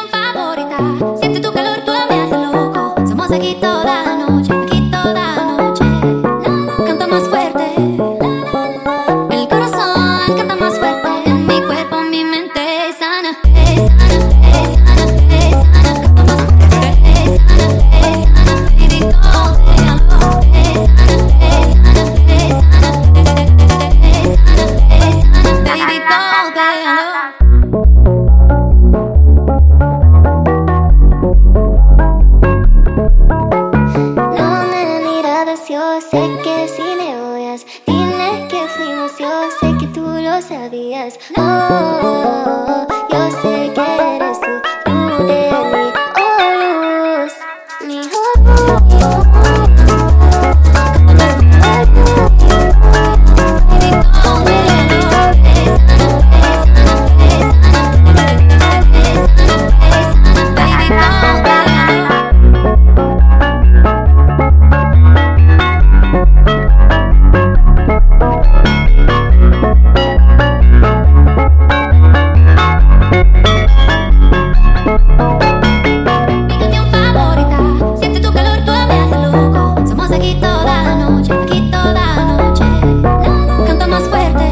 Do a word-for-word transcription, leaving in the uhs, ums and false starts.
canción favorita. Siente tu calor, tú me haces loco. Somos aquí toda la noche, aquí toda la noche. Canta más fuerte. El corazón canta más fuerte. En mi cuerpo, mi mente es sana. Es sana, es sana, es sana. Canta más fuerte. Es sana, es sana. Baby, todo déjalo. Es sana, es sana, es sana. Es sana, es sana. Baby, todo déjalo. Yo sé que si me odias, dile que fuimos, yo sé que tú lo sabías. Oh, yo sé que eres tú, tú de mí, oh luz, mi oh, aquí toda la noche, aquí toda la noche. Canta más fuerte.